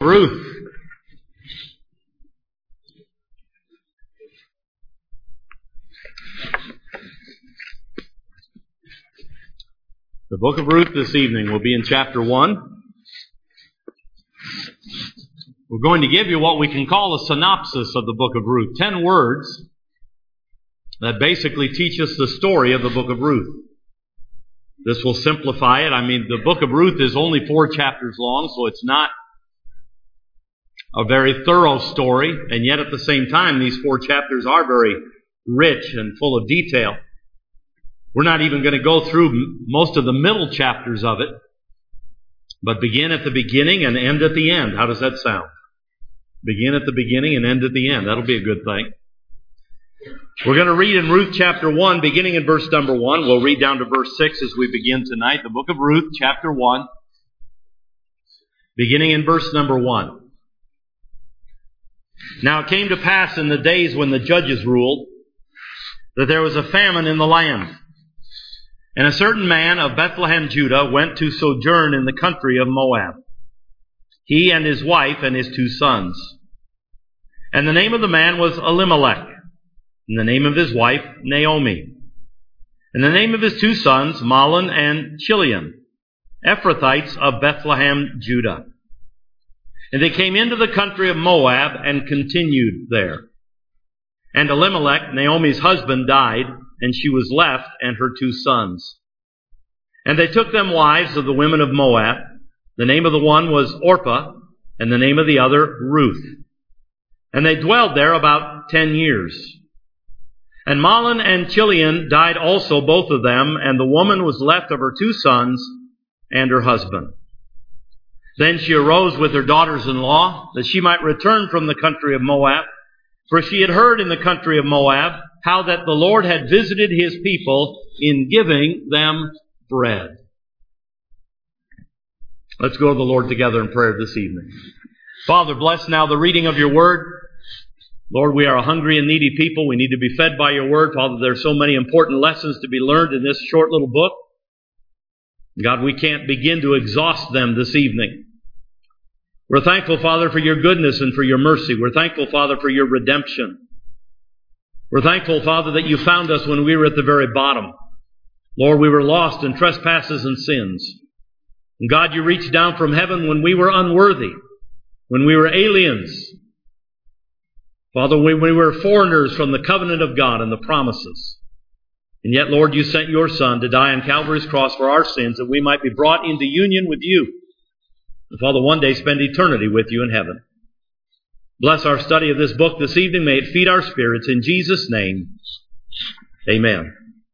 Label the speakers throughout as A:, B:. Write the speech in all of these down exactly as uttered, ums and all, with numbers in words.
A: Ruth. The book of Ruth this evening will be in chapter one. We're going to give you what we can call a synopsis of the book of Ruth. Ten words that basically teach us the story of the book of Ruth. This will simplify it. I mean, the book of Ruth is only four chapters long, so it's not a very thorough story, and yet at the same time, these four chapters are very rich and full of detail. We're not even going to go through most of the middle chapters of it, but begin at the beginning and end at the end. How does that sound? Begin at the beginning and end at the end. That'll be a good thing. We're going to read in Ruth chapter one, beginning in verse number one. We'll read down to verse six as we begin tonight. The book of Ruth, chapter one, beginning in verse number one. Now it came to pass in the days when the judges ruled that there was a famine in the land. And a certain man of Bethlehem, Judah, went to sojourn in the country of Moab, he and his wife and his two sons. And the name of the man was Elimelech, and the name of his wife Naomi. And the name of his two sons, Mahlon and Chilion, Ephrathites of Bethlehem, Judah. And they came into the country of Moab and continued there. And Elimelech, Naomi's husband, died, and she was left and her two sons. And they took them wives of the women of Moab. The name of the one was Orpah, and the name of the other Ruth. And they dwelled there about ten years. And Mahlon and Chilion died also, both of them, and the woman was left of her two sons and her husband. Then she arose with her daughters-in-law, that she might return from the country of Moab, for she had heard in the country of Moab how that the Lord had visited his people in giving them bread. Let's go to the Lord together in prayer this evening. Father, bless now the reading of your word. Lord, we are a hungry and needy people. We need to be fed by your word. Father, there are so many important lessons to be learned in this short little book. God, we can't begin to exhaust them this evening. We're thankful, Father, for your goodness and for your mercy. We're thankful, Father, for your redemption. We're thankful, Father, that you found us when we were at the very bottom. Lord, we were lost in trespasses and sins. And God, you reached down from heaven when we were unworthy, when we were aliens. Father, when we were foreigners from the covenant of God and the promises. And yet, Lord, you sent your Son to die on Calvary's cross for our sins, that we might be brought into union with you. And Father, one day spend eternity with you in heaven. Bless our study of this book this evening. May it feed our spirits. In Jesus' name, amen.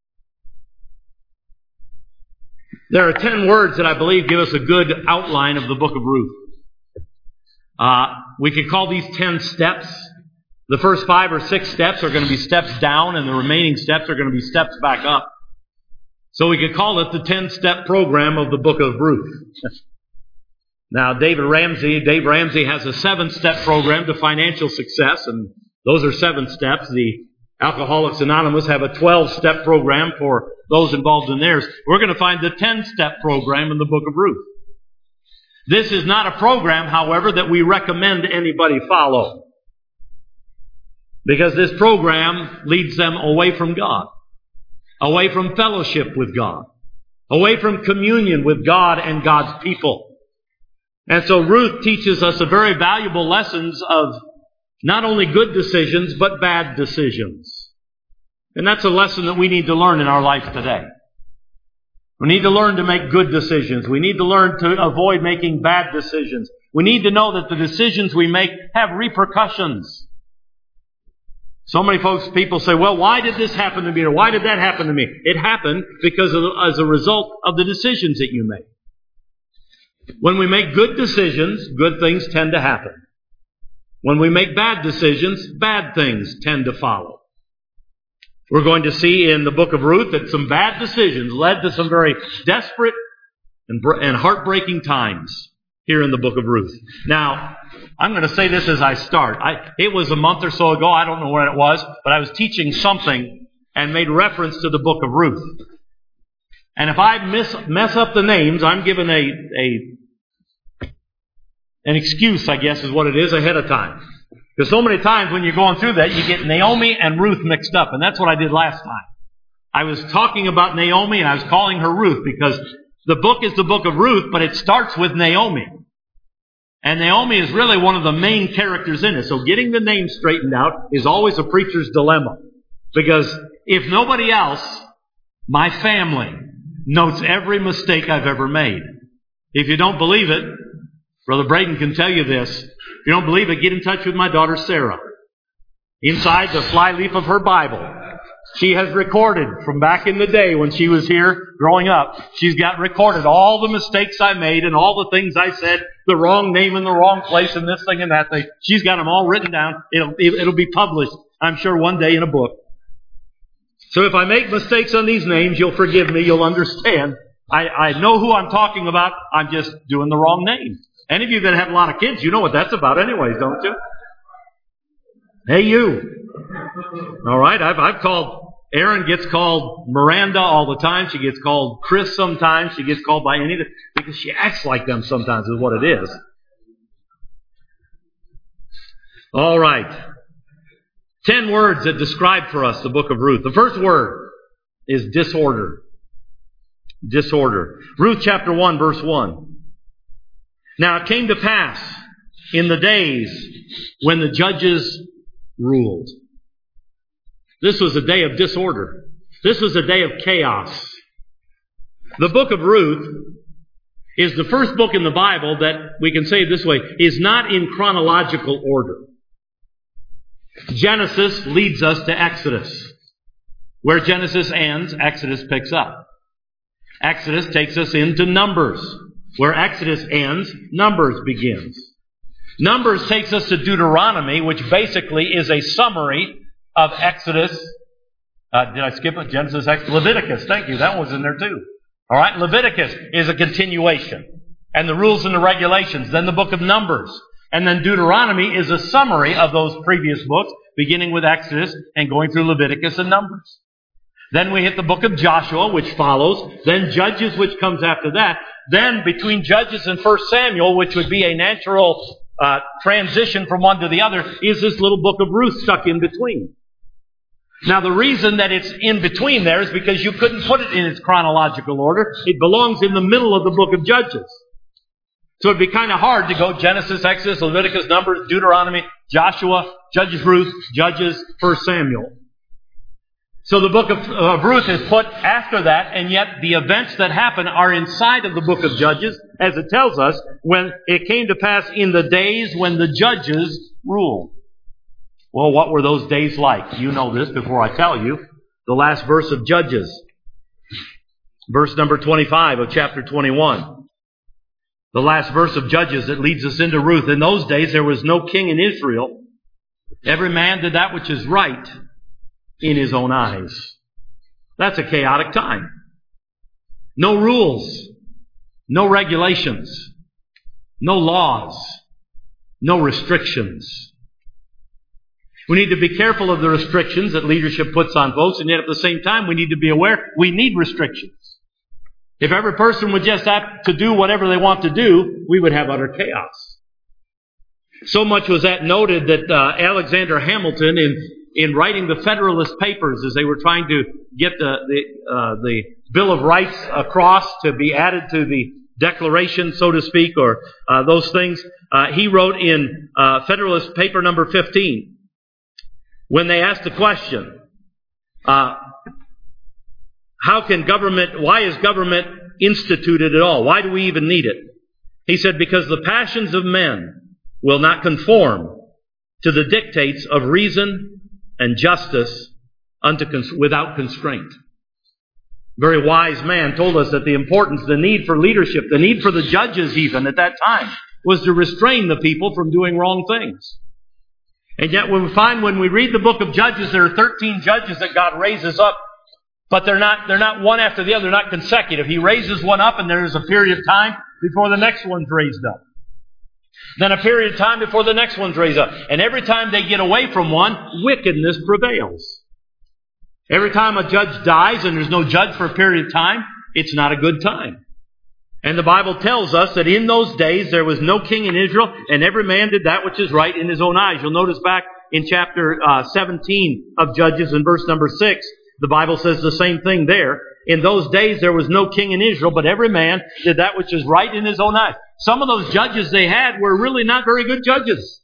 A: There are ten words that I believe give us a good outline of the book of Ruth. Uh, we could call these ten steps. The first five or six steps are going to be steps down, and the remaining steps are going to be steps back up. So we could call it the ten-step program of the book of Ruth. Now, David Ramsey, Dave Ramsey has a seven-step program to financial success, and those are seven steps. The Alcoholics Anonymous have a twelve-step program for those involved in theirs. We're going to find the ten-step program in the book of Ruth. This is not a program, however, that we recommend anybody follow, because this program leads them away from God, away from fellowship with God, away from communion with God and God's people. And so Ruth teaches us a very valuable lessons of not only good decisions, but bad decisions. And that's a lesson that we need to learn in our life today. We need to learn to make good decisions. We need to learn to avoid making bad decisions. We need to know that the decisions we make have repercussions. So many folks, people say, well, why did this happen to me? Or why did that happen to me? It happened because of, as a result of the decisions that you make. When we make good decisions, good things tend to happen. When we make bad decisions, bad things tend to follow. We're going to see in the book of Ruth that some bad decisions led to some very desperate and, and heartbreaking times here in the book of Ruth. Now, I'm going to say this as I start. I, it was a month or so ago, I don't know when it was, but I was teaching something and made reference to the book of Ruth. And if I miss, mess up the names, I'm given a, a an excuse, I guess is what it is, ahead of time. Because so many times when you're going through that, you get Naomi and Ruth mixed up. And that's what I did last time. I was talking about Naomi and I was calling her Ruth because the book is the book of Ruth, but it starts with Naomi. And Naomi is really one of the main characters in it. So getting the name straightened out is always a preacher's dilemma. Because if nobody else, my family notes every mistake I've ever made. If you don't believe it, Brother Braden can tell you this. If you don't believe it, get in touch with my daughter Sarah. Inside the flyleaf of her Bible, she has recorded from back in the day when she was here growing up. She's got recorded all the mistakes I made and all the things I said, the wrong name in the wrong place and this thing and that thing. She's got them all written down. It'll, it'll be published, I'm sure, one day in a book. So if I make mistakes on these names, you'll forgive me. You'll understand. I, I know who I'm talking about. I'm just doing the wrong name. Any of you that have a lot of kids, you know what that's about anyways, don't you? Hey, you. All right, I've, I've called, Erin gets called Miranda all the time. She gets called Chris sometimes. She gets called by any, because she acts like them sometimes is what it is. All right. Ten words that describe for us the book of Ruth. The first word is disorder. Disorder. Ruth chapter one, verse one. Now it came to pass in the days when the judges ruled. This was a day of disorder. This was a day of chaos. The book of Ruth is the first book in the Bible that, we can say it this way, is not in chronological order. Genesis leads us to Exodus. Where Genesis ends, Exodus picks up. Exodus takes us into Numbers. Where Exodus ends, Numbers begins. Numbers takes us to Deuteronomy, which basically is a summary of Exodus. Uh, did I skip it? Genesis, Exodus, Leviticus. Thank you. That was in there too. All right. Leviticus is a continuation. And the rules and the regulations. Then the book of Numbers. And then Deuteronomy is a summary of those previous books, beginning with Exodus and going through Leviticus and Numbers. Then we hit the book of Joshua, which follows. Then Judges, which comes after that. Then between Judges and First Samuel, which would be a natural uh, transition from one to the other, is this little book of Ruth stuck in between. Now the reason that it's in between there is because you couldn't put it in its chronological order. It belongs in the middle of the book of Judges. So it'd be kind of hard to go Genesis, Exodus, Leviticus, Numbers, Deuteronomy, Joshua, Judges, Ruth, Judges, First Samuel. So the book of, of Ruth is put after that, and yet the events that happen are inside of the book of Judges, as it tells us, when it came to pass in the days when the judges ruled. Well, what were those days like? You know this before I tell you. The last verse of Judges. Verse number twenty-five of chapter twenty-one. The last verse of Judges that leads us into Ruth. In those days there was no king in Israel. Every man did that which is right in his own eyes. That's a chaotic time. No rules. No regulations. No laws. No restrictions. We need to be careful of the restrictions that leadership puts on folks, and yet at the same time we need to be aware we need restrictions. If every person would just have to do whatever they want to do, we would have utter chaos. So much was that noted that uh, Alexander Hamilton, in, in writing the Federalist Papers, as they were trying to get the, the, uh, the Bill of Rights across to be added to the Declaration, so to speak, or uh, those things, uh, he wrote in uh, Federalist Paper number fifteen, when they asked the question, uh, how can government, why is government instituted at all? Why do we even need it? He said, because the passions of men will not conform to the dictates of reason and justice unto cons- without constraint. Very wise man told us that the importance, the need for leadership, the need for the judges even at that time, was to restrain the people from doing wrong things. And yet when we find, when we read the book of Judges, there are thirteen judges that God raises up, but they're not, they're not one after the other, they're not consecutive. He raises one up and there's a period of time before the next one's raised up. Then a period of time before the next one's raised up. And every time they get away from one, wickedness prevails. Every time a judge dies and there's no judge for a period of time, it's not a good time. And the Bible tells us that in those days there was no king in Israel, and every man did that which is right in his own eyes. You'll notice back in chapter uh, seventeen of Judges in verse number six, the Bible says the same thing there. In those days there was no king in Israel, but every man did that which is right in his own eyes. Some of those judges they had were really not very good judges.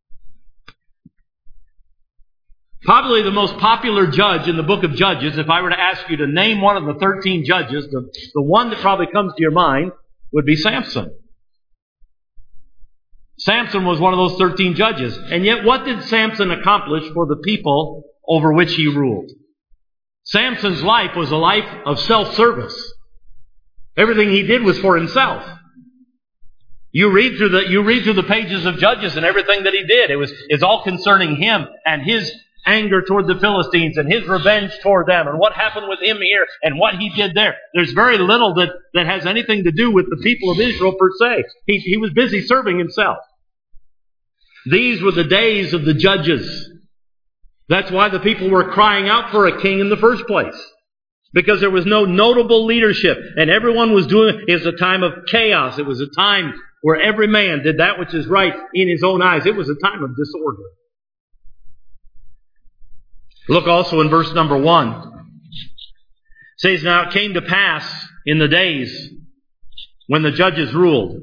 A: Probably the most popular judge in the book of Judges, if I were to ask you to name one of the thirteen judges, the, the one that probably comes to your mind would be Samson. Samson was one of those thirteen judges. And yet what did Samson accomplish for the people over which he ruled? Samson's life was a life of self-service. Everything he did was for himself. You read through the, you read through the pages of Judges and everything that he did. It was, it's all concerning him and his anger toward the Philistines and his revenge toward them and what happened with him here and what he did there. There's very little that, that has anything to do with the people of Israel per se. He, he was busy serving himself. These were the days of the judges. That's why the people were crying out for a king in the first place. Because there was no notable leadership and everyone was doing it. It was a time of chaos. It was a time where every man did that which is right in his own eyes. It was a time of disorder. Look also in verse number one. It says, now it came to pass in the days when the judges ruled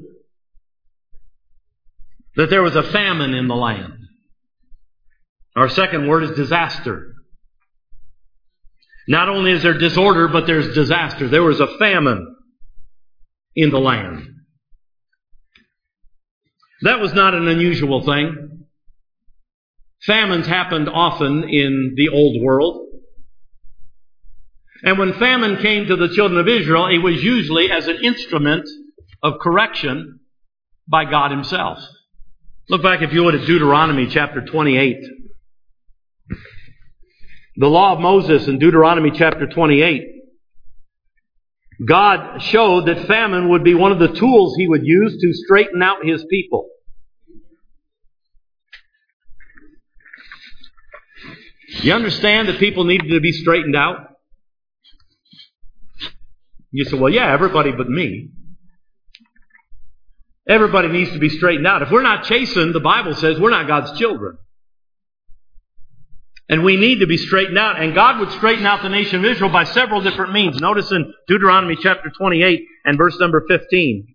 A: that there was a famine in the land. Our second word is disaster. Not only is there disorder, but there's disaster. There was a famine in the land. That was not an unusual thing. Famines happened often in the old world. And when famine came to the children of Israel, it was usually as an instrument of correction by God Himself. Look back, if you would, at Deuteronomy chapter twenty-eight. The law of Moses in Deuteronomy chapter twenty-eight. God showed that famine would be one of the tools He would use to straighten out His people. You understand that people needed to be straightened out? You say, well, yeah, everybody but me. Everybody needs to be straightened out. If we're not chastened, the Bible says we're not God's children. And we need to be straightened out. And God would straighten out the nation of Israel by several different means. Notice in Deuteronomy chapter twenty-eight and verse number fifteen.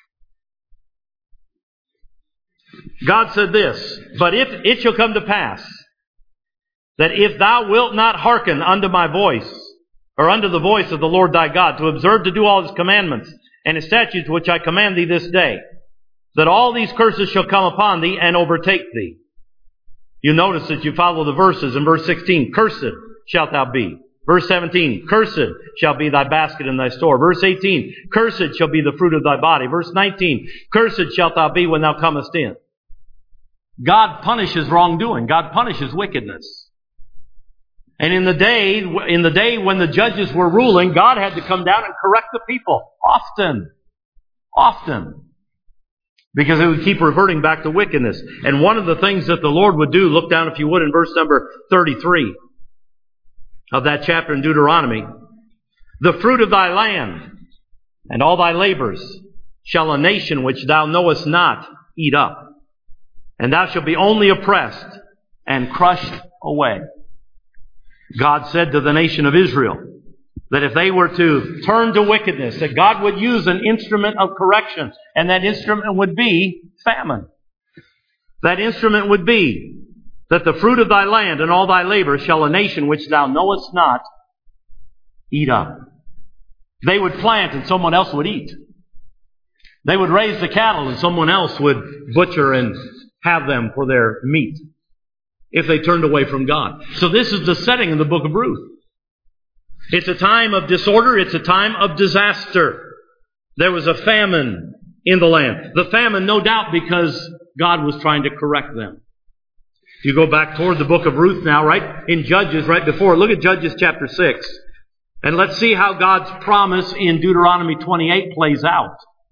A: God said this, but if it shall come to pass that if thou wilt not hearken unto my voice, or unto the voice of the Lord thy God, to observe to do all His commandments and His statutes which I command thee this day, that all these curses shall come upon thee and overtake thee. You notice that you follow the verses in verse sixteen. Cursed shalt thou be. Verse seventeen. Cursed shall be thy basket and thy store. Verse eighteen. Cursed shall be the fruit of thy body. Verse nineteen. Cursed shalt thou be when thou comest in. God punishes wrongdoing. God punishes wickedness. And in the day, in the day when the judges were ruling, God had to come down and correct the people. Often. Often. Because it would keep reverting back to wickedness. And one of the things that the Lord would do, look down if you would in verse number thirty-three of that chapter in Deuteronomy. The fruit of thy land and all thy labors shall a nation which thou knowest not eat up. And thou shalt be only oppressed and crushed away. God said to the nation of Israel that if they were to turn to wickedness, that God would use an instrument of correction, and that instrument would be famine. That instrument would be that the fruit of thy land and all thy labor shall a nation which thou knowest not eat up. They would plant and someone else would eat. They would raise the cattle and someone else would butcher and have them for their meat, if they turned away from God. So this is the setting in the book of Ruth. It's a time of disorder. It's a time of disaster. There was a famine in the land. The famine, no doubt, because God was trying to correct them. If you go back toward the book of Ruth now, right in Judges, right before, look at Judges chapter six. And let's see how God's promise in Deuteronomy twenty-eight plays out.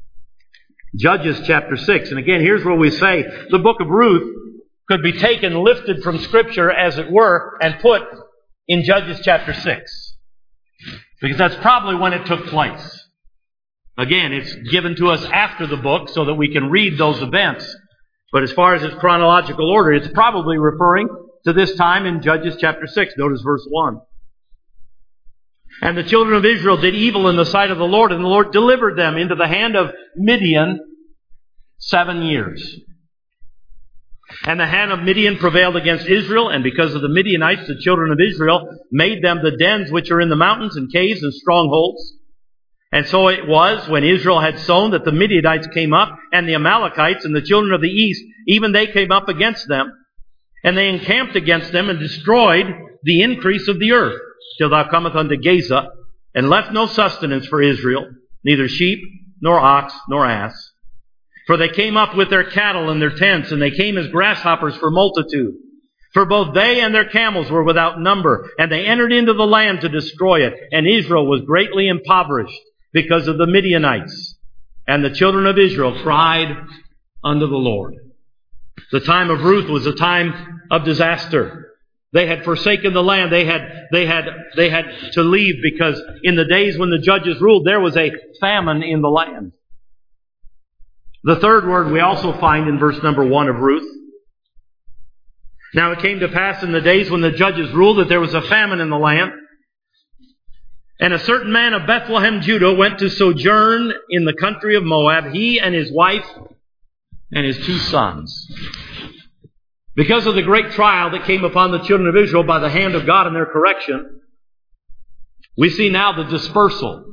A: Judges chapter six. And again, here's where we say the book of Ruth could be taken, lifted from Scripture, as it were, and put in Judges chapter six. Because that's probably when it took place. Again, it's given to us after the book so that we can read those events. But as far as its chronological order, it's probably referring to this time in Judges chapter six. Notice verse one. And the children of Israel did evil in the sight of the Lord, and the Lord delivered them into the hand of Midian seven years. And the hand of Midian prevailed against Israel, and because of the Midianites, the children of Israel made them the dens which are in the mountains and caves and strongholds. And so it was, when Israel had sown, that the Midianites came up, and the Amalekites and the children of the east, even they came up against them. And they encamped against them and destroyed the increase of the earth, till thou comest unto Gaza, and left no sustenance for Israel, neither sheep, nor ox, nor ass. For they came up with their cattle and their tents, and they came as grasshoppers for multitude. For both they and their camels were without number, and they entered into the land to destroy it. And Israel was greatly impoverished because of the Midianites. And the children of Israel cried unto the Lord. The time of Ruth was a time of disaster. They had forsaken the land. They had, they had, they had to leave because in the days when the judges ruled, there was a famine in the land. The third word we also find in verse number one of Ruth. Now it came to pass in the days when the judges ruled that there was a famine in the land. And a certain man of Bethlehem, Judah, went to sojourn in the country of Moab, he and his wife and his two sons. Because of the great trial that came upon the children of Israel by the hand of God in their correction, we see now the dispersal,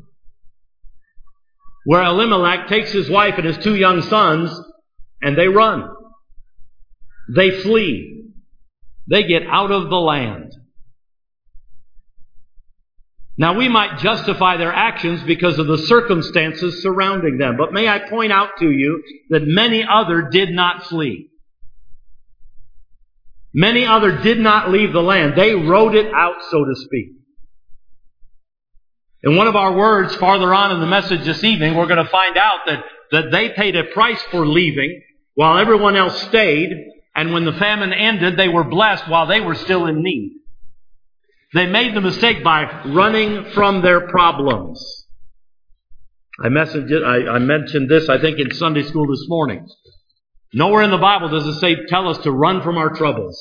A: where Elimelech takes his wife and his two young sons, and they run. They flee. They get out of the land. Now, we might justify their actions because of the circumstances surrounding them, but may I point out to you that many other did not flee. Many other did not leave the land. They rode it out, so to speak. In one of our words farther on in the message this evening, we're going to find out that, that they paid a price for leaving while everyone else stayed, and when the famine ended, they were blessed while they were still in need. They made the mistake by running from their problems. I, messaged it, I, I mentioned this, I think, in Sunday school this morning. Nowhere in the Bible does it say, tell us to run from our troubles.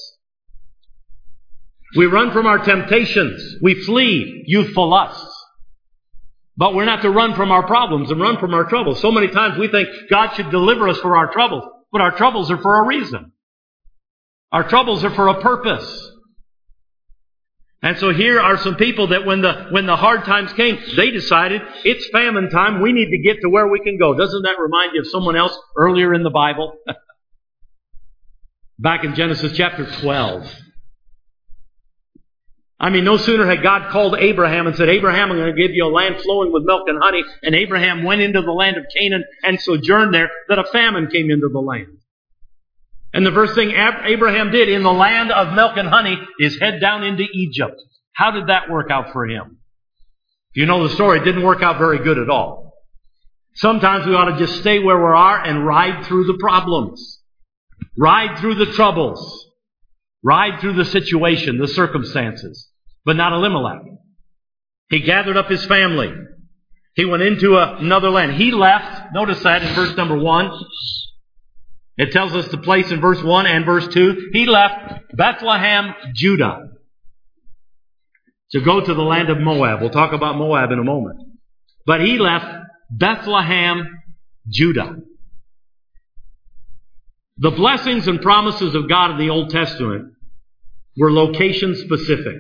A: We run from our temptations. We flee youthful lusts. But we're not to run from our problems and run from our troubles. So many times we think God should deliver us for our troubles. But our troubles are for a reason. Our troubles are for a purpose. And so here are some people that when the when the hard times came, they decided it's famine time. We need to get to where we can go. Doesn't that remind you of someone else earlier in the Bible? Back in Genesis chapter twelve. I mean, no sooner had God called Abraham and said, Abraham, I'm going to give you a land flowing with milk and honey. And Abraham went into the land of Canaan and sojourned there, that a famine came into the land. And the first thing Abraham did in the land of milk and honey is head down into Egypt. How did that work out for him? If you know the story, it didn't work out very good at all. Sometimes we ought to just stay where we are and ride through the problems. Ride through the troubles. Ride through the situation, the circumstances. But not Elimelech. He gathered up his family. He went into another land. He left, notice that in verse number one. It tells us the place in verse one and verse two. He left Bethlehem, Judah, to go to the land of Moab. We'll talk about Moab in a moment. But he left Bethlehem, Judah. The blessings and promises of God in the Old Testament were location specific.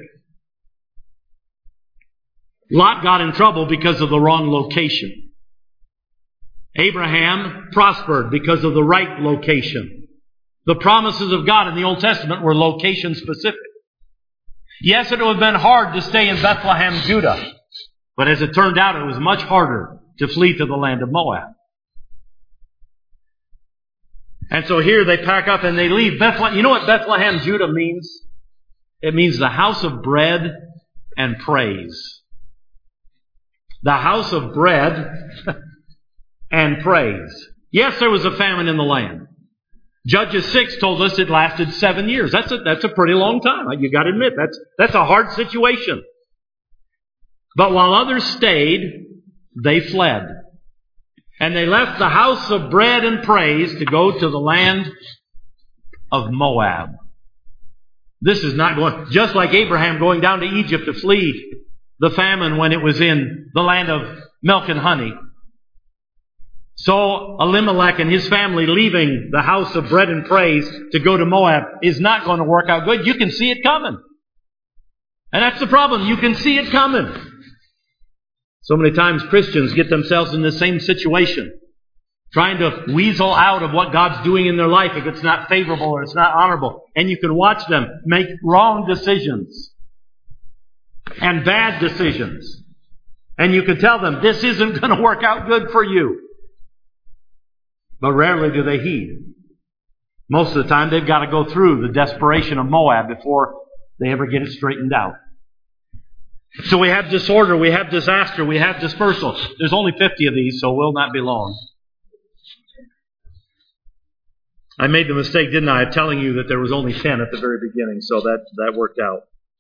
A: Lot got in trouble because of the wrong location. Abraham prospered because of the right location. The promises of God in the Old Testament were location specific. Yes, it would have been hard to stay in Bethlehem, Judah. But as it turned out, it was much harder to flee to the land of Moab. And so here they pack up and they leave Bethlehem. You know what Bethlehem, Judah means? It means the house of bread and praise. The house of bread and praise. Yes, there was a famine in the land. Judges six told us it lasted seven years. That's a, that's a pretty long time. You got to admit, that's, that's a hard situation. But while others stayed, they fled. And they left the house of bread and praise to go to the land of Moab. This is not going, just like Abraham going down to Egypt to flee the famine when it was in the land of milk and honey. So Elimelech and his family leaving the house of bread and praise to go to Moab is not going to work out good. You can see it coming. And that's the problem. You can see it coming. So many times Christians get themselves in the same situation, trying to weasel out of what God's doing in their life if it's not favorable or it's not honorable. And you can watch them make wrong decisions and bad decisions. And you can tell them, this isn't going to work out good for you. But rarely do they heed. Most of the time they've got to go through the desperation of Moab before they ever get it straightened out. So we have disorder, we have disaster, we have dispersal. There's only fifty of these, so we'll not be long. I made the mistake, didn't I, of telling you that there was only ten at the very beginning, so that, that worked out.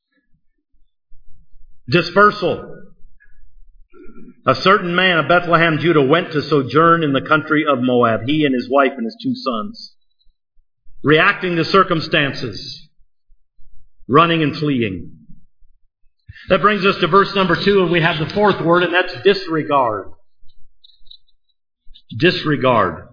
A: Dispersal. A certain man of Bethlehem, Judah, went to sojourn in the country of Moab, he and his wife and his two sons, reacting to circumstances, running and fleeing. That brings us to verse number two, and we have the fourth word, and that's disregard. Disregard.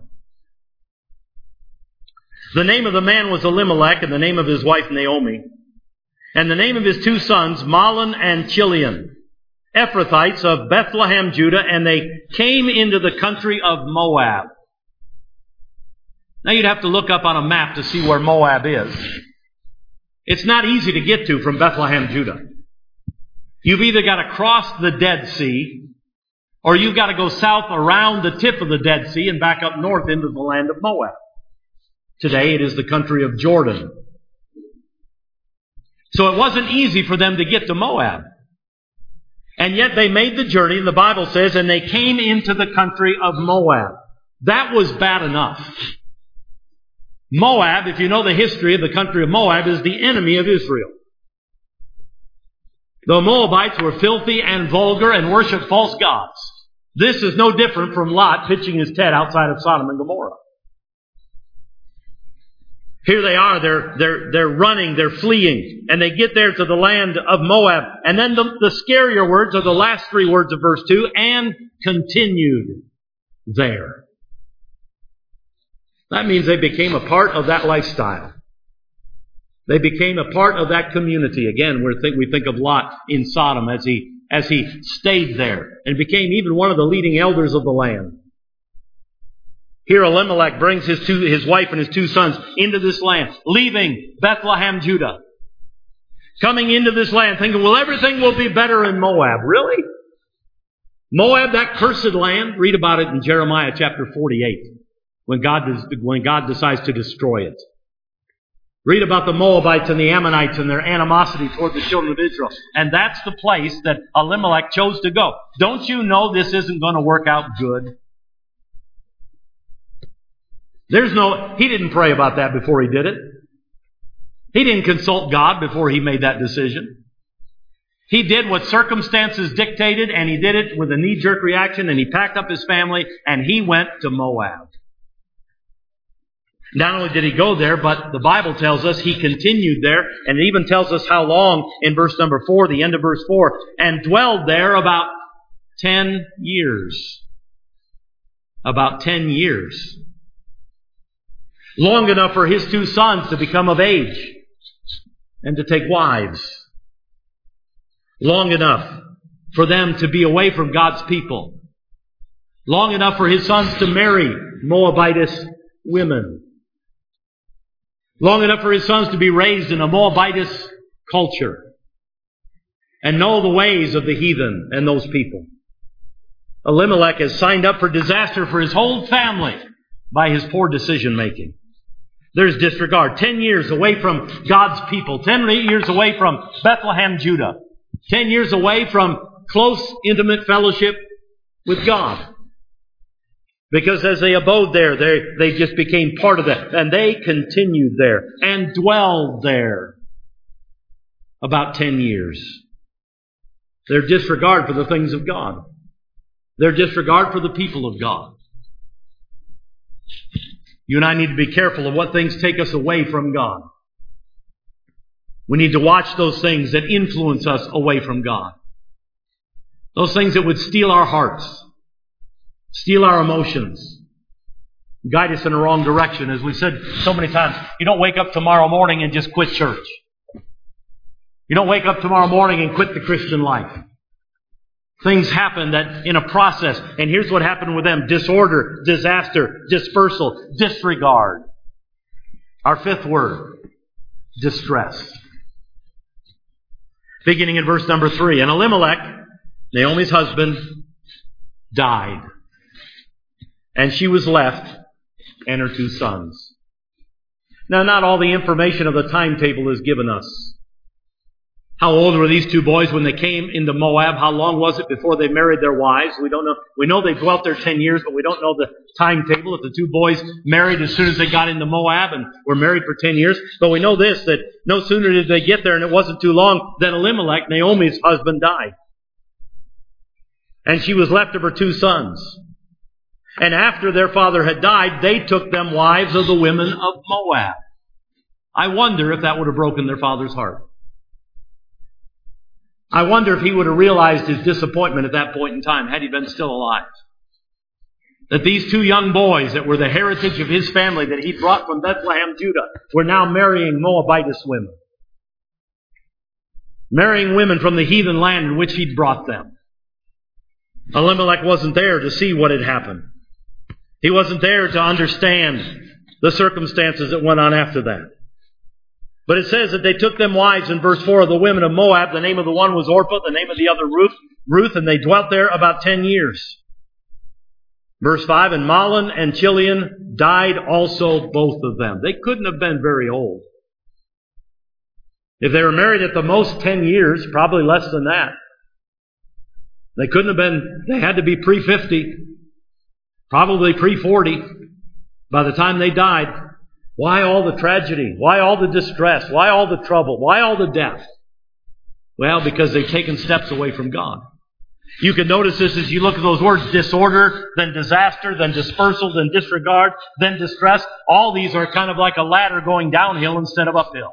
A: The name of the man was Elimelech, and the name of his wife Naomi, and the name of his two sons Mahlon and Chilion, Ephrathites of Bethlehem, Judah, and they came into the country of Moab. Now you'd have to look up on a map to see where Moab is. It's not easy to get to from Bethlehem, Judah. You've either got to cross the Dead Sea, or you've got to go south around the tip of the Dead Sea and back up north into the land of Moab. Today it is the country of Jordan. So it wasn't easy for them to get to Moab. And yet they made the journey, and the Bible says, and they came into the country of Moab. That was bad enough. Moab, if you know the history of the country of Moab, is the enemy of Israel. The Moabites were filthy and vulgar and worshiped false gods. This is no different from Lot pitching his tent outside of Sodom and Gomorrah. Here they are, they're, they're, they're running, they're fleeing, and they get there to the land of Moab. And then the, the scarier words are the last three words of verse two, and continued there. That means they became a part of that lifestyle. They became a part of that community. Again, we think, we think of Lot in Sodom as he, as he stayed there and became even one of the leading elders of the land. Here Elimelech brings his two, his wife and his two sons into this land, leaving Bethlehem, Judah. Coming into this land thinking, well, everything will be better in Moab. Really? Moab, that cursed land? Read about it in Jeremiah chapter forty-eight, when God, when God decides to destroy it. Read about the Moabites and the Ammonites and their animosity toward the children of Israel. And that's the place that Elimelech chose to go. Don't you know this isn't going to work out good? There's no, he didn't pray about that before he did it. He didn't consult God before he made that decision. He did what circumstances dictated, and he did it with a knee-jerk reaction, and he packed up his family, and he went to Moab. Not only did he go there, but the Bible tells us he continued there, and it even tells us how long in verse number four, the end of verse four, and dwelled there about ten years. About ten years. Long enough for his two sons to become of age and to take wives. Long enough for them to be away from God's people. Long enough for his sons to marry Moabitess women. Long enough for his sons to be raised in a Moabitess culture and know the ways of the heathen and those people. Elimelech has signed up for disaster for his whole family by his poor decision making. There's disregard. Ten years away from God's people. Ten years away from Bethlehem, Judah. Ten years away from close, intimate fellowship with God. Because as they abode there, they, they just became part of that. And they continued there and dwelled there about ten years. Their disregard for the things of God. Their disregard for the people of God. You and I need to be careful of what things take us away from God. We need to watch those things that influence us away from God. Those things that would steal our hearts, steal our emotions, guide us in the wrong direction. As we've said so many times, you don't wake up tomorrow morning and just quit church. You don't wake up tomorrow morning and quit the Christian life. Things happen that in a process, and here's what happened with them: disorder, disaster, dispersal, disregard. Our fifth word, distress. Beginning in verse number three. And Elimelech, Naomi's husband, died. And she was left and her two sons. Now, not all the information of the timetable is given us. How old were these two boys when they came into Moab? How long was it before they married their wives? We don't know. We know they dwelt there ten years, but we don't know the timetable. If the two boys married as soon as they got into Moab and were married for ten years. But we know this, that no sooner did they get there, and it wasn't too long, than Elimelech, Naomi's husband, died. And she was left of her two sons. And after their father had died, they took them wives of the women of Moab. I wonder if that would have broken their father's heart. I wonder if he would have realized his disappointment at that point in time, had he been still alive. That these two young boys that were the heritage of his family that he brought from Bethlehem, Judah, were now marrying Moabitess women. Marrying women from the heathen land in which he'd brought them. Elimelech wasn't there to see what had happened. He wasn't there to understand the circumstances that went on after that. But it says that they took them wives in verse four of the women of Moab. The name of the one was Orpah, the name of the other Ruth, Ruth, and they dwelt there about ten years. Verse five, and Mahlon and Chilion died also, both of them. They couldn't have been very old. If they were married at the most ten years, probably less than that. They couldn't have been, they had to be pre fifty, probably pre forty by the time they died. Why all the tragedy? Why all the distress? Why all the trouble? Why all the death? Well, because they've taken steps away from God. You can notice this as you look at those words: disorder, then disaster, then dispersal, then disregard, then distress. All these are kind of like a ladder going downhill instead of uphill.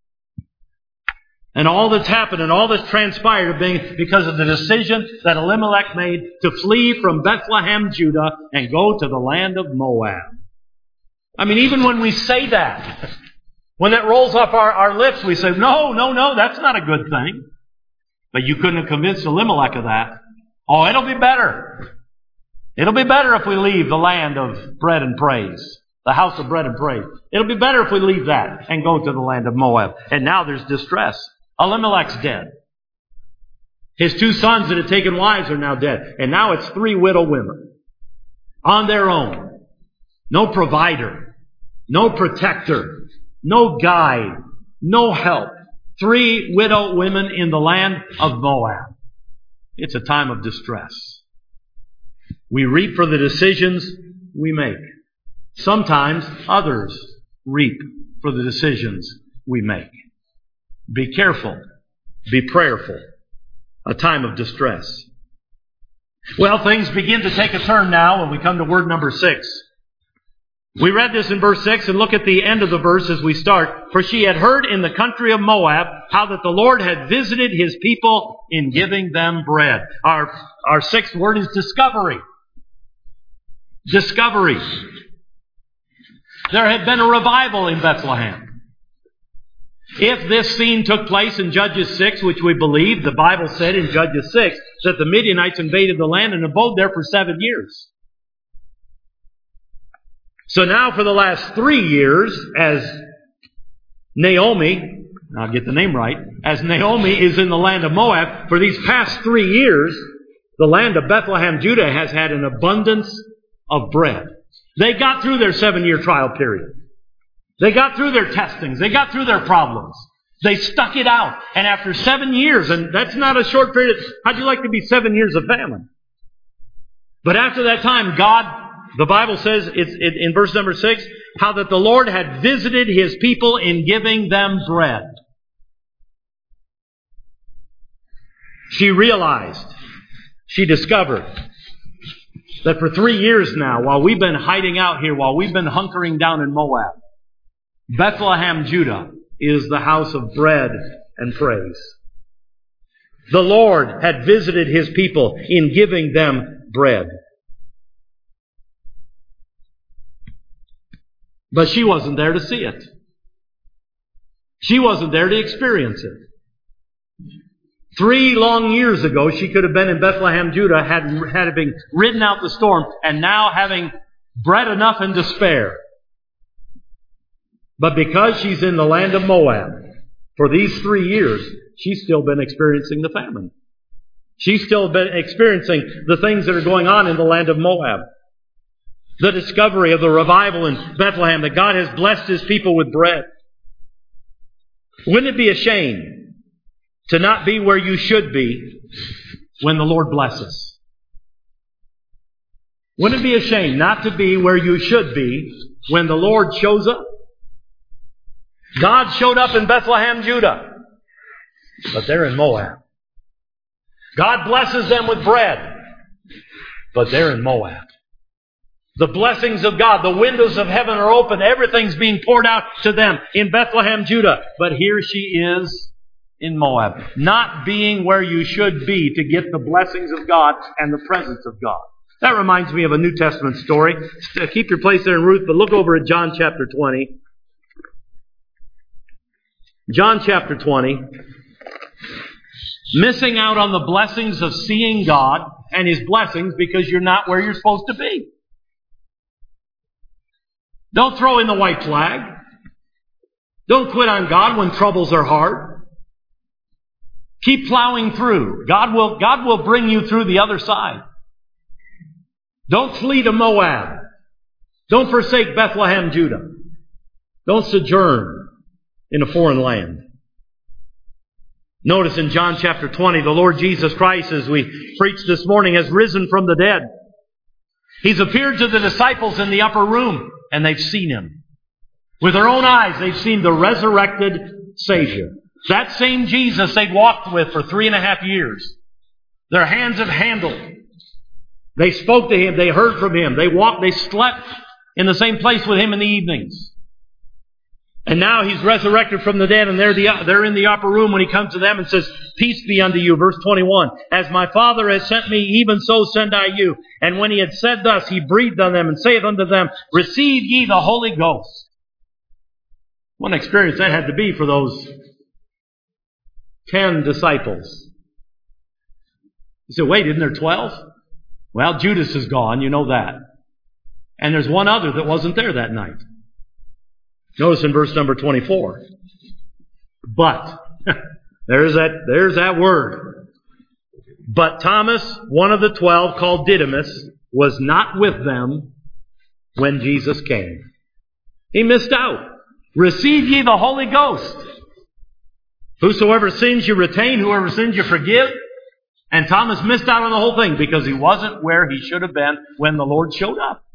A: And all that's happened and all that's transpired being because of the decision that Elimelech made to flee from Bethlehem, Judah, and go to the land of Moab. I mean, even when we say that, when that rolls off our, our lips, we say, no, no, no, that's not a good thing. But you couldn't have convinced Elimelech of that. Oh, it'll be better. It'll be better if we leave the land of bread and praise, the house of bread and praise. It'll be better if we leave that and go to the land of Moab. And now there's distress. Elimelech's dead. His two sons that had taken wives are now dead. And now it's three widow women on their own. No provider, no protector, no guide, no help. Three widow women in the land of Moab. It's a time of distress. We reap for the decisions we make. Sometimes others reap for the decisions we make. Be careful. Be prayerful. A time of distress. Well, things begin to take a turn now when we come to word number six. We read this in verse six, and look at the end of the verse as we start. For she had heard in the country of Moab how that the Lord had visited His people in giving them bread. Our, our sixth word is discovery. Discovery. There had been a revival in Bethlehem. If this scene took place in Judges six, which we believe, the Bible said in Judges six, that the Midianites invaded the land and abode there for seven years. So now for the last three years, as Naomi, I'll get the name right, as Naomi is in the land of Moab, for these past three years, the land of Bethlehem, Judah has had an abundance of bread. They got through their seven-year trial period. They got through their testings. They got through their problems. They stuck it out. And after seven years, and that's not a short period, how'd you like to be seven years of famine? But after that time, God, the Bible says it's it, in verse number six, how that the Lord had visited His people in giving them bread. She realized, she discovered that for three years now, while we've been hiding out here, while we've been hunkering down in Moab, Bethlehem, Judah, is the house of bread and praise. The Lord had visited His people in giving them bread. But she wasn't there to see it. She wasn't there to experience it. Three long years ago, she could have been in Bethlehem, Judah, had, had been ridden out the storm, and now having bread enough and to spare. But because she's in the land of Moab, for these three years, she's still been experiencing the famine. She's still been experiencing the things that are going on in the land of Moab. The discovery of the revival in Bethlehem, that God has blessed His people with bread. Wouldn't it be a shame to not be where you should be when the Lord blesses? Wouldn't it be a shame not to be where you should be when the Lord shows up? God showed up in Bethlehem, Judah, but they're in Moab. God blesses them with bread, but they're in Moab. The blessings of God, the windows of heaven are open. Everything's being poured out to them in Bethlehem, Judah. But here she is in Moab, not being where you should be to get the blessings of God and the presence of God. That reminds me of a New Testament story. Keep your place there in Ruth, but look over at John chapter twenty. John chapter twenty. Missing out on the blessings of seeing God and His blessings because you're not where you're supposed to be. Don't throw in the white flag. Don't quit on God when troubles are hard. Keep plowing through. God will, God will bring you through the other side. Don't flee to Moab. Don't forsake Bethlehem, Judah. Don't sojourn in a foreign land. Notice in John chapter twenty, the Lord Jesus Christ, as we preached this morning, has risen from the dead. He's appeared to the disciples in the upper room, and they've seen Him. With their own eyes, they've seen the resurrected Savior. That same Jesus they'd walked with for three and a half years. Their hands have handled. They spoke to Him. They heard from Him. They walked, they slept in the same place with Him in the evenings. And now He's resurrected from the dead, and they're, the, they're in the upper room when He comes to them and says, "Peace be unto you." Verse twenty-one, "As my Father has sent me, even so send I you. And when He had said thus, He breathed on them and saith unto them, Receive ye the Holy Ghost." What an experience that had to be for those ten disciples. You say, wait, isn't there twelve? Well, Judas is gone, you know that. And there's one other that wasn't there that night. Notice in verse number twenty-four. But, there's that, there's that word. But Thomas, one of the twelve, called Didymus, was not with them when Jesus came. He missed out. Receive ye the Holy Ghost. Whosoever sins you retain, whoever sins you forgive. And Thomas missed out on the whole thing because he wasn't where he should have been when the Lord showed up.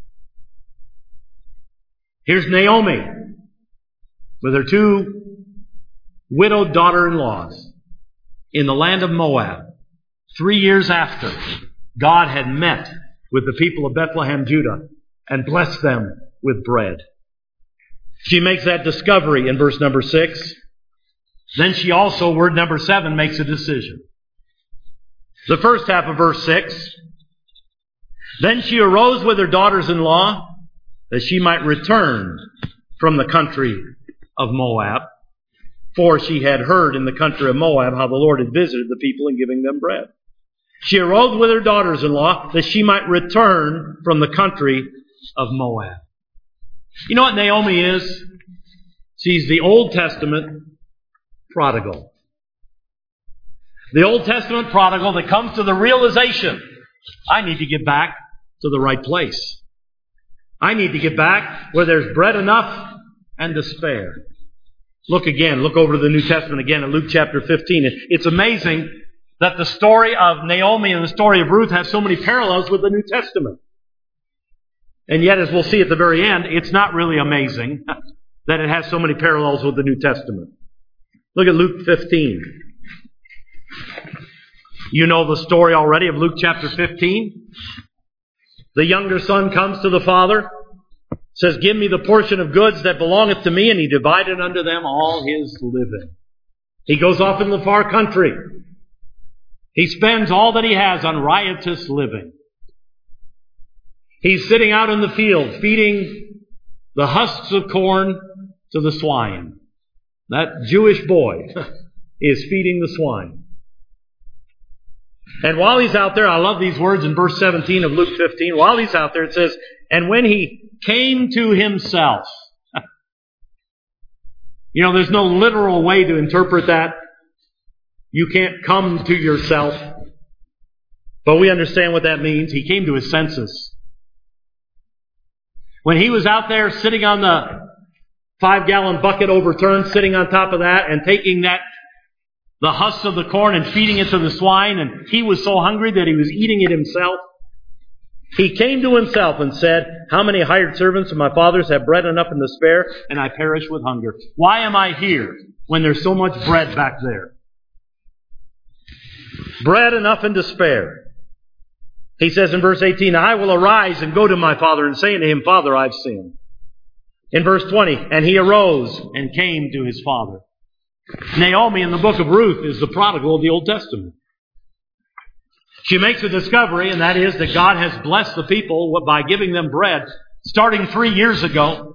A: Here's Naomi with her two widowed daughter-in-laws in the land of Moab. Three years after God had met with the people of Bethlehem, Judah, and blessed them with bread. She makes that discovery in verse number six. Then she also, word number seven, makes a decision. The first half of verse six. Then she arose with her daughters-in-law that she might return from the country of Moab. For she had heard in the country of Moab how the Lord had visited the people in giving them bread. She arose with her daughters-in-law that she might return from the country of Moab. You know what Naomi is? She's the Old Testament prodigal. The Old Testament prodigal that comes to the realization, I need to get back to the right place. I need to get back where there's bread enough and to spare. Look again, look over to the New Testament again in Luke chapter fifteen. It's amazing that the story of Naomi and the story of Ruth have so many parallels with the New Testament. And yet, as we'll see at the very end, it's not really amazing that it has so many parallels with the New Testament. Look at Luke fifteen. You know the story already of Luke chapter fifteen. The younger son comes to the father, says, "Give me the portion of goods that belongeth to me," and he divided unto them all his living. He goes off in the far country. He spends all that he has on riotous living. He's sitting out in the field feeding the husks of corn to the swine. That Jewish boy is feeding the swine. And while he's out there, I love these words in verse seventeen of Luke fifteen. While he's out there, it says, "And when he came to himself." You know, there's no literal way to interpret that. You can't come to yourself. But we understand what that means. He came to his senses. When he was out there sitting on the five-gallon bucket overturned, sitting on top of that and taking that, the husks of the corn and feeding it to the swine, and he was so hungry that he was eating it himself, he came to himself and said, "How many hired servants of my father's have bread enough and to spare, and I perish with hunger? Why am I here when there's so much bread back there?" Bread enough and to spare. He says in verse eighteen, "I will arise and go to my father and say unto him, Father, I've sinned." In verse twenty, "And he arose and came to his father." Naomi in the book of Ruth is the prodigal of the Old Testament. She makes a discovery, and that is that God has blessed the people by giving them bread starting three years ago.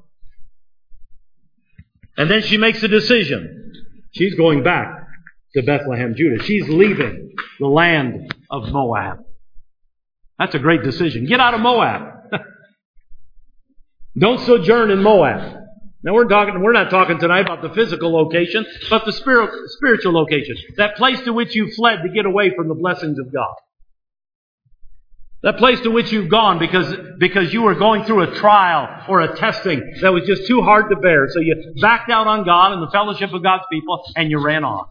A: And then she makes a decision. She's going back to Bethlehem, Judah. She's leaving the land of Moab. That's a great decision. Get out of Moab. Don't sojourn in Moab. Now we're talking, we're not talking tonight about the physical location, but the spirit, spiritual location. That place to which you fled to get away from the blessings of God. That place to which you've gone because, because you were going through a trial or a testing that was just too hard to bear. So you backed out on God and the fellowship of God's people and you ran off.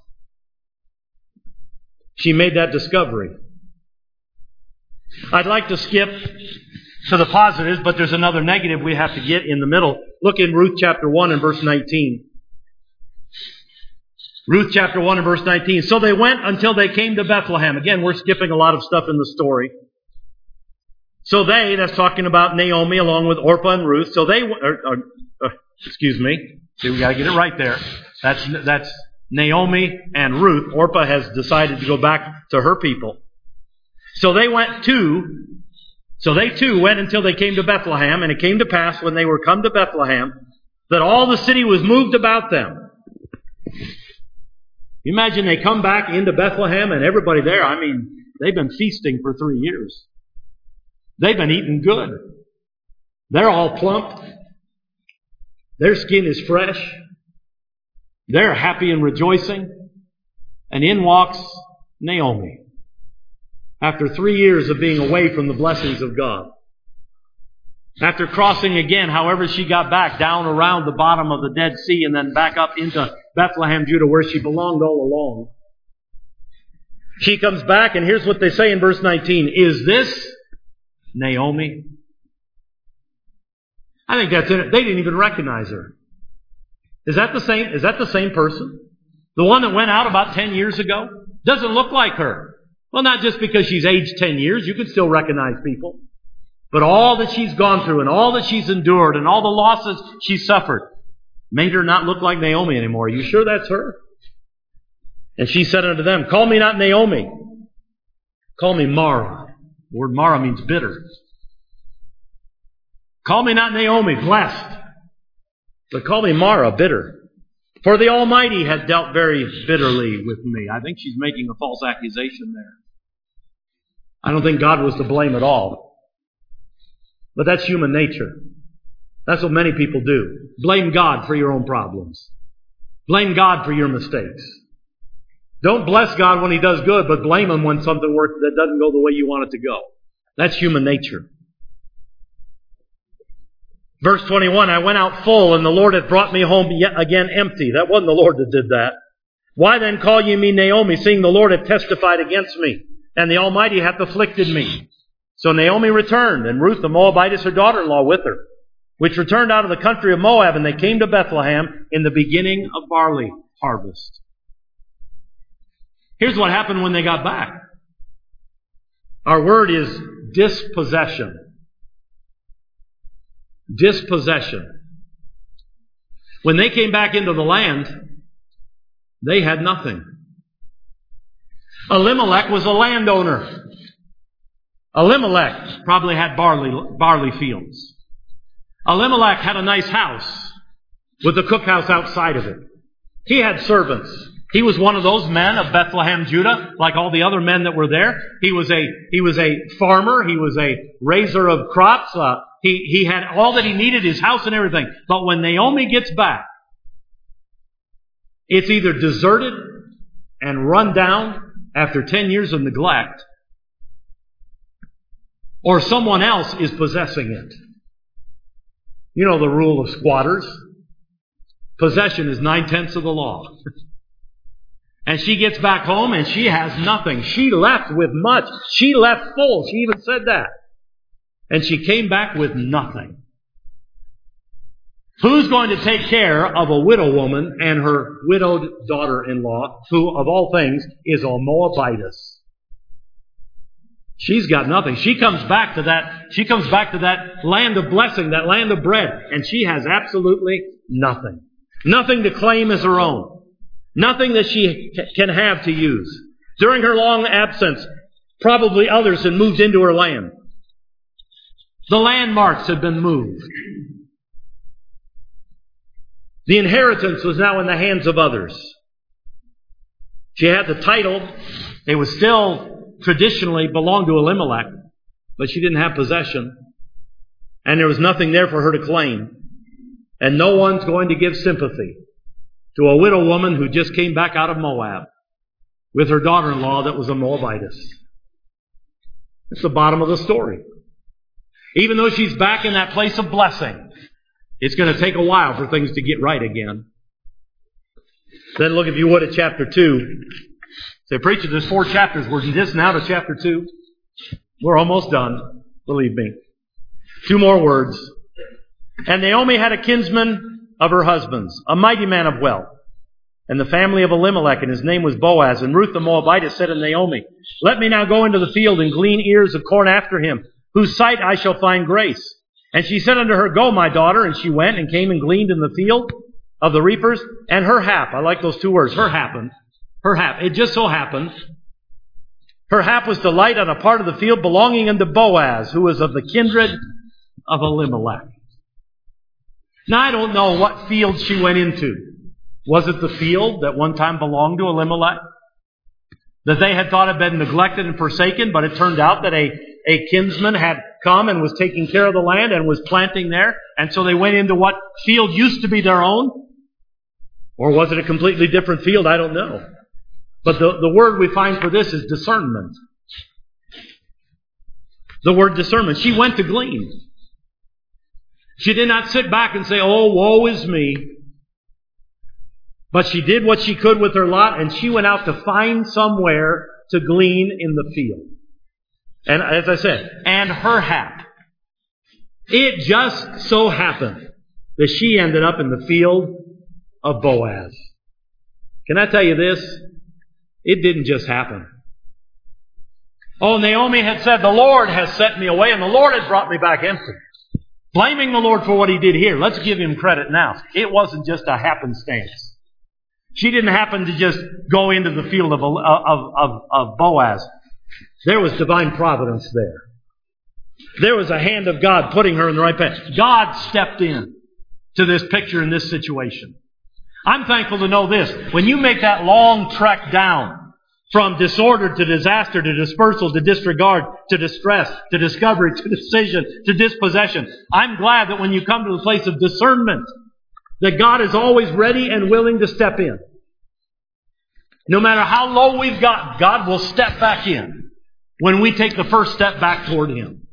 A: She made that discovery. I'd like to skip to the positives, but there's another negative we have to get in the middle. Look in Ruth chapter one and verse nineteen. Ruth chapter one and verse nineteen. "So they went until they came to Bethlehem." Again, we're skipping a lot of stuff in the story. So they, that's talking about Naomi along with Orpah and Ruth. So they, or, or, or, excuse me. See, we got to get it right there. That's, that's Naomi and Ruth. Orpah has decided to go back to her people. So they went to, so they too went until they came to Bethlehem. And it came to pass when they were come to Bethlehem that all the city was moved about them. You imagine they come back into Bethlehem and everybody there, I mean, they've been feasting for three years. They've been eating good. They're all plump. Their skin is fresh. They're happy and rejoicing. And in walks Naomi. After three years of being away from the blessings of God. After crossing again, however she got back, down around the bottom of the Dead Sea and then back up into Bethlehem, Judah, where she belonged all along. She comes back, and here's what they say in verse nineteen. "Is this Naomi?" I think that's it. They didn't even recognize her. Is that the same? Is that the same person? The one that went out about ten years ago? Doesn't look like her. Well, not just because she's aged ten years. You can still recognize people. But all that she's gone through and all that she's endured and all the losses she's suffered made her not look like Naomi anymore. Are you sure that's her? And she said unto them, "Call me not Naomi. Call me Mara." The word Mara means bitter. "Call me not Naomi, blessed, but call me Mara, bitter. For the Almighty had dealt very bitterly with me." I think she's making a false accusation there. I don't think God was to blame at all. But that's human nature. That's what many people do. Blame God for your own problems. Blame God for your mistakes. Don't bless God when He does good, but blame Him when something works that doesn't go the way you want it to go. That's human nature. Verse twenty-one, "I went out full, and the Lord hath brought me home yet again empty." That wasn't the Lord that did that. "Why then call ye me Naomi, seeing the Lord hath testified against me, and the Almighty hath afflicted me?" So Naomi returned, and Ruth the Moabitess, her daughter-in-law, with her, which returned out of the country of Moab, and they came to Bethlehem in the beginning of barley harvest. Here's what happened when they got back. Our word is dispossession. Dispossession. When they came back into the land, they had nothing. Elimelech was a landowner. Elimelech probably had barley, barley fields. Elimelech had a nice house with a cookhouse outside of it. He had servants. He was one of those men of Bethlehem, Judah, like all the other men that were there. He was a he was a farmer. He was a raiser of crops. Uh, he he had all that he needed, his house and everything. But when Naomi gets back, it's either deserted and run down after ten years of neglect, or someone else is possessing it. You know the rule of squatters. Possession is nine-tenths of the law. And she gets back home and she has nothing. She left with much. She left full. She even said that. And she came back with nothing. Who's going to take care of a widow woman and her widowed daughter-in-law, who, of all things, is a Moabitess? She's got nothing. She comes back to that, she comes back to that land of blessing, that land of bread, and she has absolutely nothing. Nothing to claim as her own. Nothing that she can have to use. During her long absence, probably others had moved into her land. The landmarks had been moved. The inheritance was now in the hands of others. She had the title. It was still traditionally belonged to Elimelech, but she didn't have possession. And there was nothing there for her to claim. And no one's going to give sympathy to a widow woman who just came back out of Moab with her daughter-in-law that was a Moabitess. It's the bottom of the story. Even though she's back in that place of blessing, it's going to take a while for things to get right again. Then look, if you would, at chapter two. Say, preacher, there's four chapters. We're just now to chapter two. We're almost done. Believe me. Two more words. And Naomi had a kinsman of her husband's, a mighty man of wealth, and the family of Elimelech, and his name was Boaz. And Ruth the Moabitess said to Naomi, let me now go into the field and glean ears of corn after him, whose sight I shall find grace. And she said unto her, go, my daughter. And she went and came and gleaned in the field of the reapers. And her hap, I like those two words, her happened. Her hap. It just so happened. Her hap was to light on a part of the field belonging unto Boaz, who was of the kindred of Elimelech. Now, I don't know what field she went into. Was it the field that one time belonged to Elimelech? That they had thought had been neglected and forsaken, but it turned out that a, a kinsman had come and was taking care of the land and was planting there, and so they went into what field used to be their own? Or was it a completely different field? I don't know. But the, the word we find for this is discernment. The word discernment. She went to glean. She did not sit back and say, oh, woe is me. But she did what she could with her lot, and she went out to find somewhere to glean in the field. And as I said, and her hap. It just so happened that she ended up in the field of Boaz. Can I tell you this? It didn't just happen. Oh, Naomi had said, the Lord has sent me away, and the Lord has brought me back empty. Blaming the Lord for what He did here. Let's give Him credit now. It wasn't just a happenstance. She didn't happen to just go into the field of, of, of, of Boaz. There was divine providence there. There was a hand of God putting her in the right path. God stepped in to this picture in this situation. I'm thankful to know this. When you make that long trek down from disorder to disaster to dispersal to disregard to distress to discovery to decision to dispossession, I'm glad that when you come to the place of discernment, that God is always ready and willing to step in. No matter how low we've gotten, God will step back in when we take the first step back toward Him.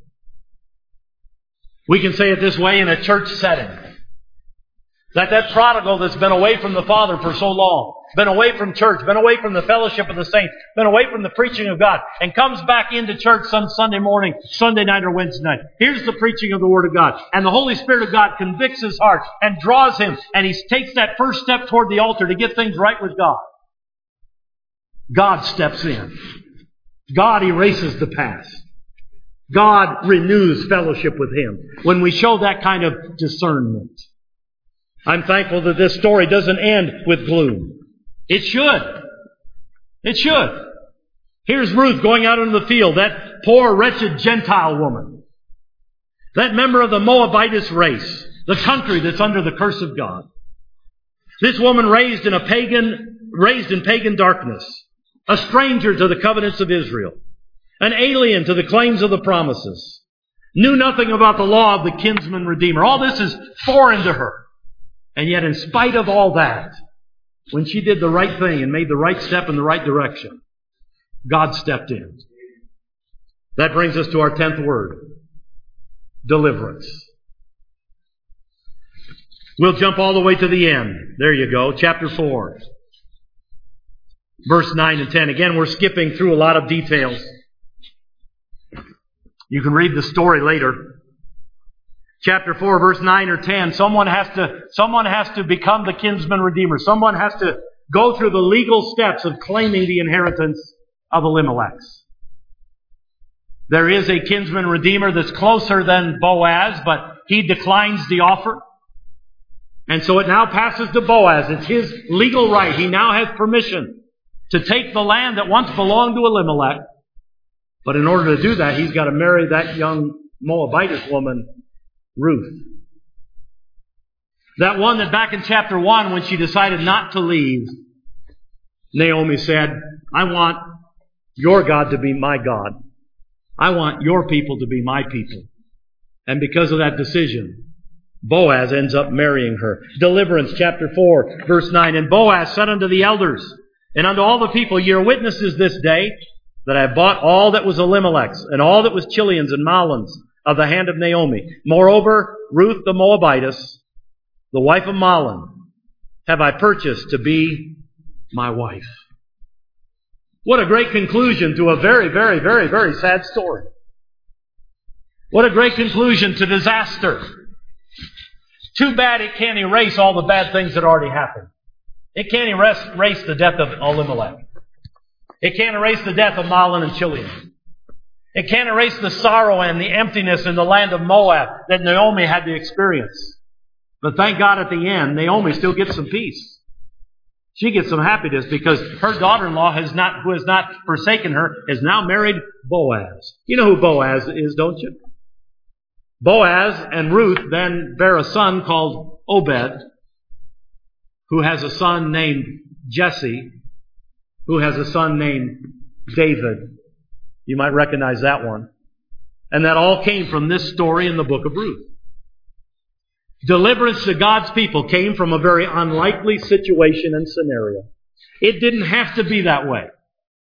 A: We can say it this way in a church setting. That that prodigal that's been away from the Father for so long, been away from church, been away from the fellowship of the saints, been away from the preaching of God, and comes back into church some Sunday morning, Sunday night or Wednesday night. Here's the preaching of the Word of God. And the Holy Spirit of God convicts his heart and draws him, and he takes that first step toward the altar to get things right with God. God steps in. God erases the past. God renews fellowship with him when we show that kind of discernment. I'm thankful that this story doesn't end with gloom. It should. It should. Here's Ruth going out into the field, that poor, wretched Gentile woman. That member of the Moabitess race, the country that's under the curse of God. This woman raised in a pagan, raised in pagan darkness, a stranger to the covenants of Israel, an alien to the claims of the promises, knew nothing about the law of the kinsman redeemer. All this is foreign to her. And yet, in spite of all that, when she did the right thing and made the right step in the right direction, God stepped in. That brings us to our tenth word. Deliverance. We'll jump all the way to the end. There you go. Chapter four. Verse nine and ten. Again, we're skipping through a lot of details. You can read the story later. Chapter four, verse nine or ten. Someone has to, someone has to become the kinsman redeemer. Someone has to go through the legal steps of claiming the inheritance of Elimelech. There is a kinsman redeemer that's closer than Boaz, but he declines the offer. And so it now passes to Boaz. It's his legal right. He now has permission to take the land that once belonged to Elimelech. But in order to do that, he's got to marry that young Moabitess woman, Ruth. That one that back in chapter one, when she decided not to leave, Naomi said, I want your God to be my God. I want your people to be my people. And because of that decision, Boaz ends up marrying her. Deliverance, chapter four, verse nine. And Boaz said unto the elders, and unto all the people, ye are witnesses this day, that I have bought all that was Elimelech's, and all that was Chilion's and Mahlon's, of the hand of Naomi. Moreover, Ruth the Moabitess, the wife of Mahlon, have I purchased to be my wife. What a great conclusion to a very, very, very, very sad story. What a great conclusion to disaster. Too bad it can't erase all the bad things that already happened. It can't erase, erase the death of Elimelech. It can't erase the death of Mahlon and Chilion. It can't erase the sorrow and the emptiness in the land of Moab that Naomi had to experience. But thank God at the end, Naomi still gets some peace. She gets some happiness because her daughter-in-law, has not, who has not forsaken her, has now married Boaz. You know who Boaz is, don't you? Boaz and Ruth then bear a son called Obed, who has a son named Jesse, who has a son named David. You might recognize that one. And that all came from this story in the book of Ruth. Deliverance to God's people came from a very unlikely situation and scenario. It didn't have to be that way.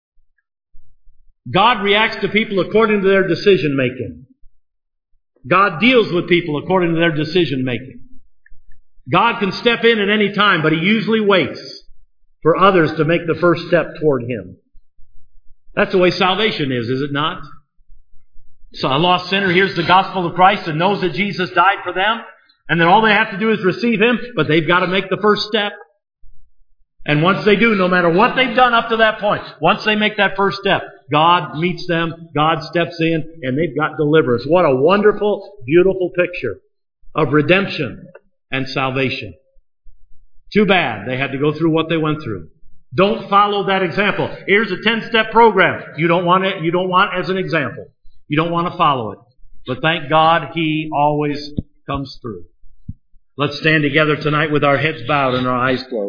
A: God reacts to people according to their decision making. God deals with people according to their decision making. God can step in at any time, but He usually waits for others to make the first step toward Him. That's the way salvation is, is it not? So a lost sinner hears the gospel of Christ and knows that Jesus died for them, and then all they have to do is receive Him, but they've got to make the first step. And once they do, no matter what they've done up to that point, once they make that first step, God meets them, God steps in, and they've got deliverance. What a wonderful, beautiful picture of redemption and salvation. Too bad they had to go through what they went through. Don't follow that example. Here's a ten-step program. You don't want it, you don't want as an example. You don't want to follow it. But thank God He always comes through. Let's stand together tonight with our heads bowed and our eyes closed.